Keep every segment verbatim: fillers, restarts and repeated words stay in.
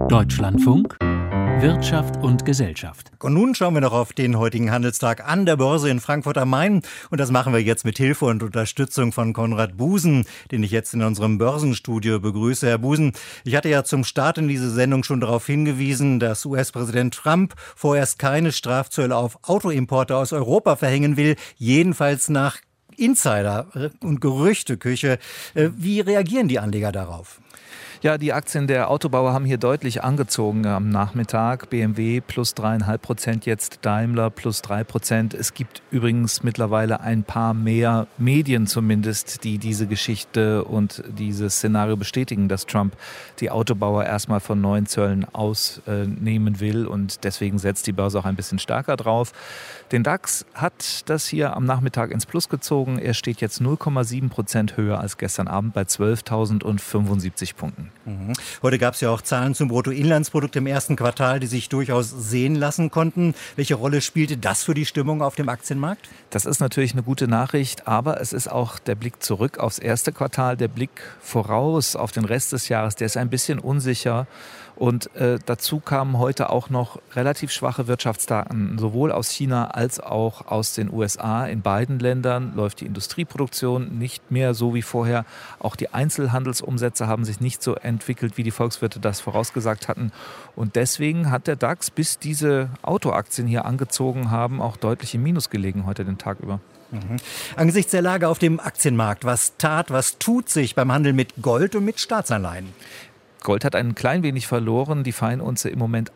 Deutschlandfunk Wirtschaft und Gesellschaft. Und nun schauen wir noch auf den heutigen Handelstag an der Börse in Frankfurt am Main. Und das machen wir jetzt mit Hilfe und Unterstützung von Konrad Busen, den ich jetzt in unserem Börsenstudio begrüße. Herr Busen, ich hatte ja zum Start in diese Sendung schon darauf hingewiesen, dass U S-Präsident Trump vorerst keine Strafzölle auf Autoimporte aus Europa verhängen will, jedenfalls nach Insider- und Gerüchteküche. Wie reagieren die Anleger darauf? Ja, die Aktien der Autobauer haben hier deutlich angezogen am Nachmittag. B M W plus drei Komma fünf Prozent, jetzt Daimler plus drei Prozent. Es gibt übrigens mittlerweile ein paar mehr Medien zumindest, die diese Geschichte und dieses Szenario bestätigen, dass Trump die Autobauer erstmal von neuen Zöllen ausnehmen will. Und deswegen setzt die Börse auch ein bisschen stärker drauf. Den DAX hat das hier am Nachmittag ins Plus gezogen. Er steht jetzt null Komma sieben Prozent höher als gestern Abend bei zwölftausendfünfundsiebzig Punkten. Mhm. Heute gab es ja auch Zahlen zum Bruttoinlandsprodukt im ersten Quartal, die sich durchaus sehen lassen konnten. Welche Rolle spielte das für die Stimmung auf dem Aktienmarkt? Das ist natürlich eine gute Nachricht, aber es ist auch der Blick zurück aufs erste Quartal, der Blick voraus auf den Rest des Jahres, der ist ein bisschen unsicher. Und äh, dazu kamen heute auch noch relativ schwache Wirtschaftsdaten, sowohl aus China als auch aus den U S A. In beiden Ländern läuft die Industrieproduktion nicht mehr so wie vorher. Auch die Einzelhandelsumsätze haben sich nicht so entwickelt, wie die Volkswirte das vorausgesagt hatten. Und deswegen hat der DAX, bis diese Autoaktien hier angezogen haben, auch deutlich im Minus gelegen heute den Tag über. Mhm. Angesichts der Lage auf dem Aktienmarkt, was tat, was tut sich beim Handel mit Gold und mit Staatsanleihen? Gold hat ein klein wenig verloren. Die Feinunze im Moment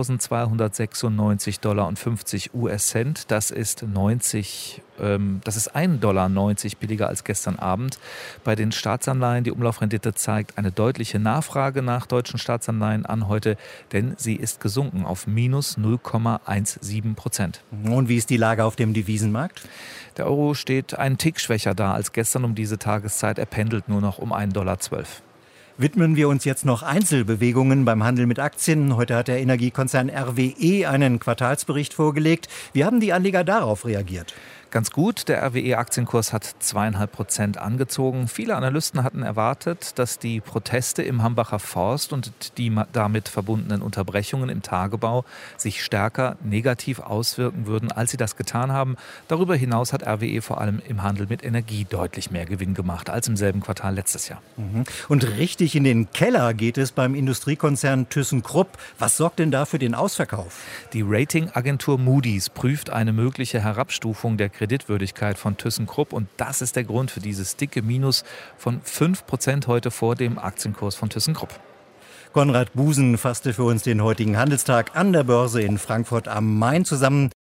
eintausendzweihundertsechsundneunzig Dollar und fünfzig US-Cent. Das ist neunzig, ähm, das ist ein Dollar neunzig billiger als gestern Abend. Bei den Staatsanleihen, die Umlaufrendite zeigt eine deutliche Nachfrage nach deutschen Staatsanleihen an heute, denn sie ist gesunken auf minus null Komma siebzehn Prozent. Und wie ist die Lage auf dem Devisenmarkt? Der Euro steht einen Tick schwächer da als gestern um diese Tageszeit. Er pendelt nur noch um ein Dollar zwölf. Widmen wir uns jetzt noch Einzelbewegungen beim Handel mit Aktien. Heute hat der Energiekonzern R W E einen Quartalsbericht vorgelegt. Wie haben die Anleger darauf reagiert? Ganz gut, der R W E-Aktienkurs hat zwei Komma fünf Prozent angezogen. Viele Analysten hatten erwartet, dass die Proteste im Hambacher Forst und die damit verbundenen Unterbrechungen im Tagebau sich stärker negativ auswirken würden, als sie das getan haben. Darüber hinaus hat R W E vor allem im Handel mit Energie deutlich mehr Gewinn gemacht als im selben Quartal letztes Jahr. Und richtig in den Keller geht es beim Industriekonzern ThyssenKrupp. Was sorgt denn da für den Ausverkauf? Die Ratingagentur Moody's prüft eine mögliche Herabstufung der Kreditwürdigkeit von ThyssenKrupp und das ist der Grund für dieses dicke Minus von fünf Prozent heute vor dem Aktienkurs von ThyssenKrupp. Konrad Busen fasste für uns den heutigen Handelstag an der Börse in Frankfurt am Main zusammen.